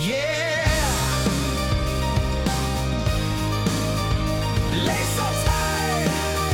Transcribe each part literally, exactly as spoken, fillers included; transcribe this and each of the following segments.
Yeah. Lay so tight.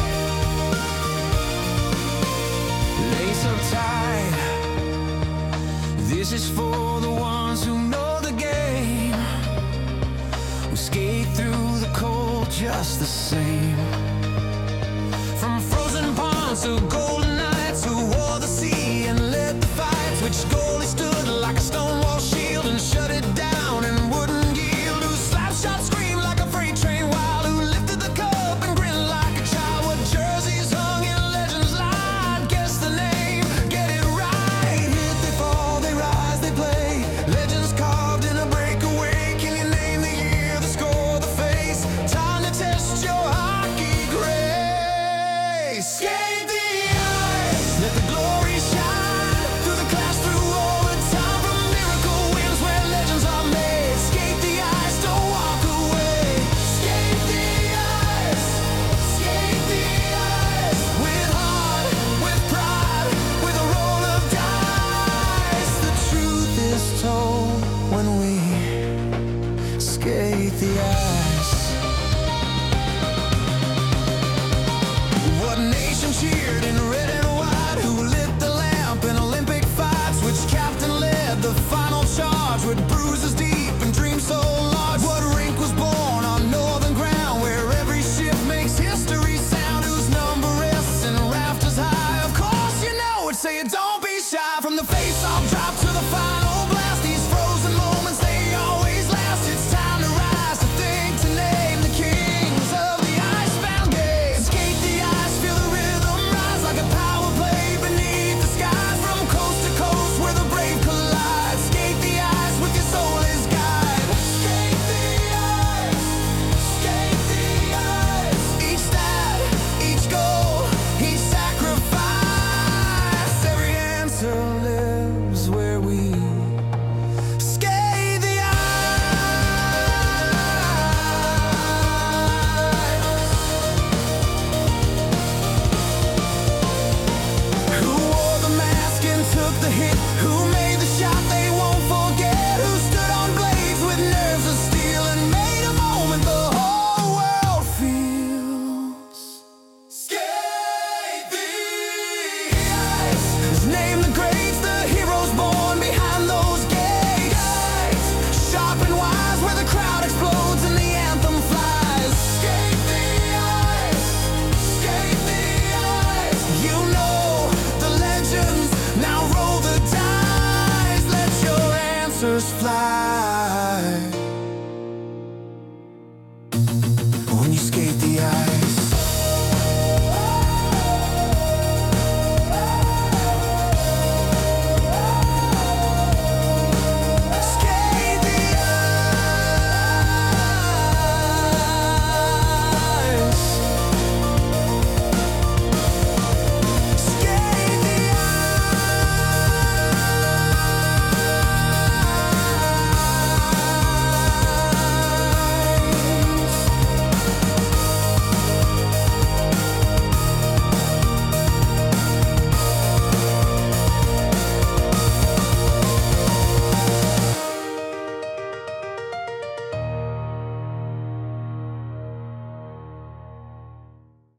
Lay so tight. This is for the ones who know the game, who skate through the cold just the same. From frozen ponds to golden nights, who wore the sea and led the fights. Which goalie stood like a stone wall shield and shut it down and wouldn't yield. Who slapped shot screamed like a freight train wild. Who lifted the cup and grinned like a child. What jerseys hung in legends lied. Guess the name, get it right. Hit they fall, they rise, they play. Legends carved in a breakaway. Can you name the year, the score, the face? Time to test your hockey grace. Skate the ice, let the glory shine. Through the clash, through all the time. From miracle wins where legends are made. Skate the ice, don't walk away. Skate the ice, skate the ice. With heart, with pride, with a roll of dice. The truth is told when we skate the ice. What nation cheered in red and white? Who lit the lamp in Olympic fights? Which captain led the final charge with bruises deep and dreams so large? What rink was born on northern ground where every shift makes history sound? Whose number rests in rafters high? Of course you know it, say it, don't be shy. From the face-off drop to the final blast, these frozen moments, they always last. It's time to rise, to think, to name the kings of the icebound game. Skate the ice, feel the rhythm rise like a power play beneath the skies. From coast to coast where the brave collide. Skate the ice with your soul as guide. Skate the ice, skate the ice. Each stat, each goal, each sacrifice. Every answer lives where we skate the ice. Who wore the mask and took the hit? Who made the shot they won't forget? Who stood on blades with nerves of steel and made a moment the whole world feels? Skate the ice. Name the greats, the heroes born behind those gates. Sharpen wise where the crowd explodes and the anthem flies. Skate the ice, skate the ice. You know the legends, now roll the dice. Let your answers fly.